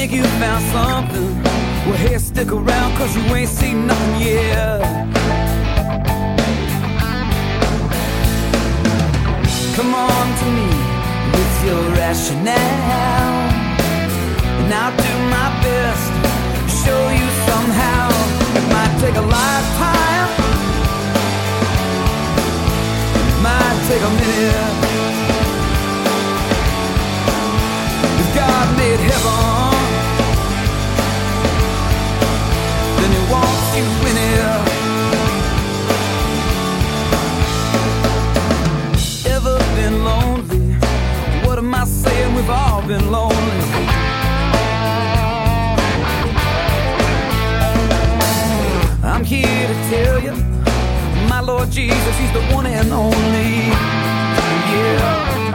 think you found something. Well, hey, stick around, cause you ain't seen nothing yet. Come on to me with your rationale, and I'll do my best to show you somehow. It might take a lifetime, might take a minute. If God made heaven, then He wants you in it. Ever been lonely? What am I saying? We've all been lonely. I'm here to tell you, my Lord Jesus, He's the one and only. Yeah.